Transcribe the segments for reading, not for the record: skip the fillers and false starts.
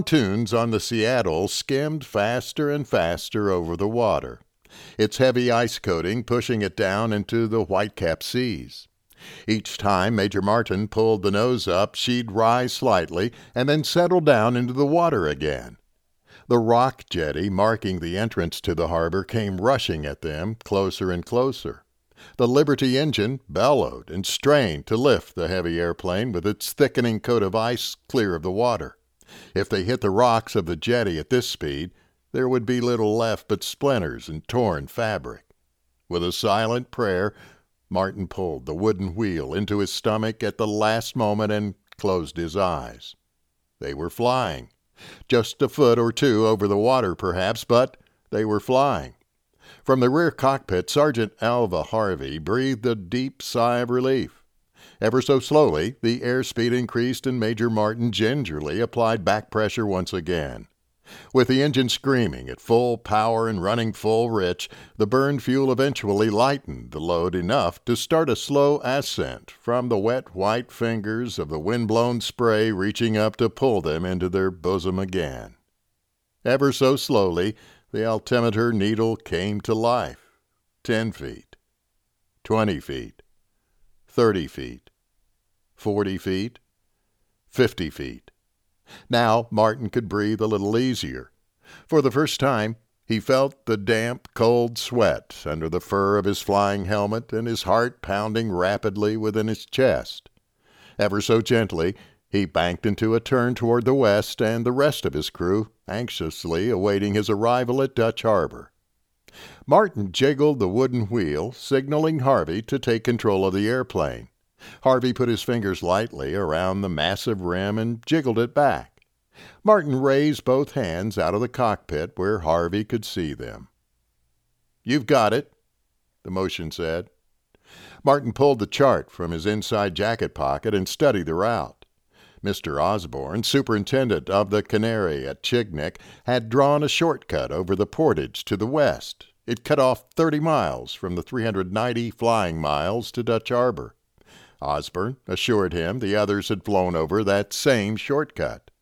Pontoons on the Seattle skimmed faster and faster over the water, its heavy ice coating pushing it down into the white-capped seas. Each time Major Martin pulled the nose up, she'd rise slightly and then settle down into the water again. The rock jetty marking the entrance to the harbor came rushing at them, closer and closer. The Liberty engine bellowed and strained to lift the heavy airplane with its thickening coat of ice clear of the water. If they hit the rocks of the jetty at this speed, there would be little left but splinters and torn fabric. With a silent prayer, Martin pulled the wooden wheel into his stomach at the last moment and closed his eyes. They were flying. Just a foot or two over the water, perhaps, but they were flying. From the rear cockpit, Sergeant Alva Harvey breathed a deep sigh of relief. Ever so slowly, the airspeed increased and Major Martin gingerly applied back pressure once again. With the engine screaming at full power and running full rich, the burned fuel eventually lightened the load enough to start a slow ascent from the wet white fingers of the wind-blown spray reaching up to pull them into their bosom again. Ever so slowly, the altimeter needle came to life. 10 feet, 20 feet, 30 feet, 40 feet, 50 feet. Now Martin could breathe a little easier. For the first time, he felt the damp, cold sweat under the fur of his flying helmet and his heart pounding rapidly within his chest. Ever so gently, he banked into a turn toward the west and the rest of his crew anxiously awaiting his arrival at Dutch Harbor. Martin jiggled the wooden wheel, signaling Harvey to take control of the airplane. Harvey put his fingers lightly around the massive rim and jiggled it back. Martin raised both hands out of the cockpit where Harvey could see them. "You've got it," the motion said. Martin pulled the chart from his inside jacket pocket and studied the route. Mr. Osborne, superintendent of the Canary at Chignik, had drawn a shortcut over the portage to the west. It cut off 30 miles from the 390 flying miles to Dutch Harbor. Osborne assured him the others had flown over that same shortcut.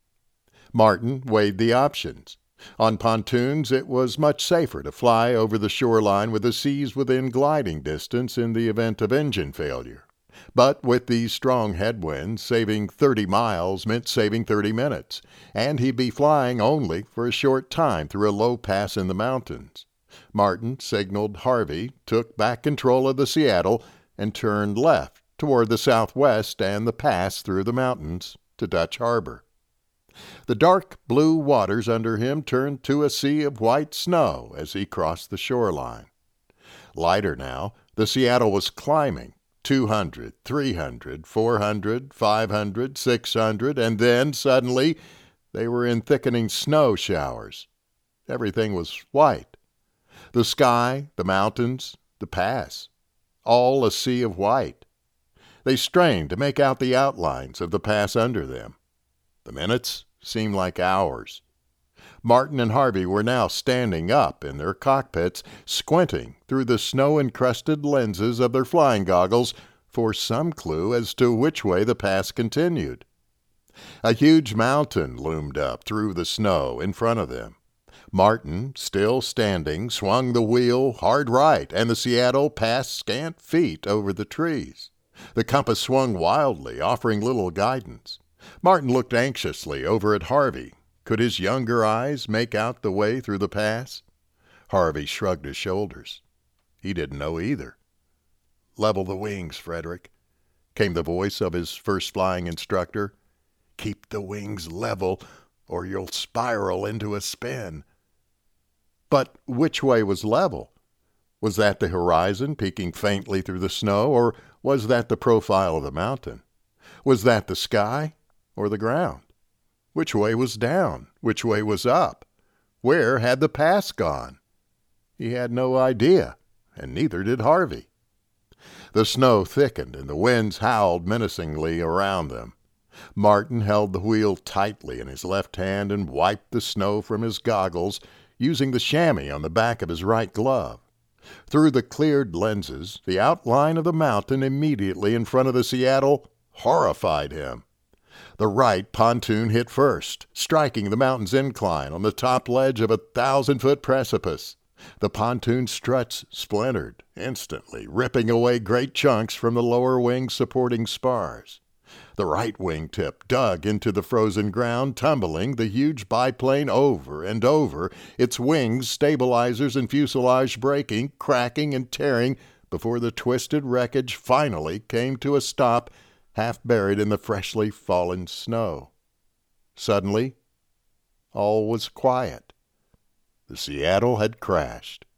Martin weighed the options. On pontoons, it was much safer to fly over the shoreline with the seas within gliding distance in the event of engine failure. But with these strong headwinds, saving 30 miles meant saving 30 minutes, and he'd be flying only for a short time through a low pass in the mountains. Martin signaled Harvey, took back control of the Seattle, and turned left toward the southwest and the pass through the mountains to Dutch Harbor. The dark blue waters under him turned to a sea of white snow as he crossed the shoreline. Lighter now, the Seattle was climbing. 200, 300, 400, 500, 600, and then, suddenly, they were in thickening snow showers. Everything was white. The sky, the mountains, the pass, all a sea of white. They strained to make out the outlines of the pass under them. The minutes seemed like hours. Martin and Harvey were now standing up in their cockpits, squinting through the snow-encrusted lenses of their flying goggles for some clue as to which way the pass continued. A huge mountain loomed up through the snow in front of them. Martin, still standing, swung the wheel hard right, and the Seattle passed scant feet over the trees. The compass swung wildly, offering little guidance. Martin looked anxiously over at Harvey. Could his younger eyes make out the way through the pass? Harvey shrugged his shoulders. He didn't know either. "Level the wings, Frederick," came the voice of his first flying instructor. "Keep the wings level, or you'll spiral into a spin." But which way was level? Was that the horizon peeking faintly through the snow, or was that the profile of the mountain? Was that the sky or the ground? Which way was down? Which way was up? Where had the pass gone? He had no idea, and neither did Harvey. The snow thickened, and the winds howled menacingly around them. Martin held the wheel tightly in his left hand and wiped the snow from his goggles, using the chamois on the back of his right glove. Through the cleared lenses, the outline of the mountain immediately in front of the Seattle horrified him. The right pontoon hit first, striking the mountain's incline on the top ledge of a 1,000-foot precipice. The pontoon struts splintered instantly, ripping away great chunks from the lower wing's supporting spars. The right wingtip dug into the frozen ground, tumbling the huge biplane over and over, its wings, stabilizers, and fuselage breaking, cracking, and tearing before the twisted wreckage finally came to a stop, half buried in the freshly fallen snow. Suddenly, all was quiet. The Seattle had crashed.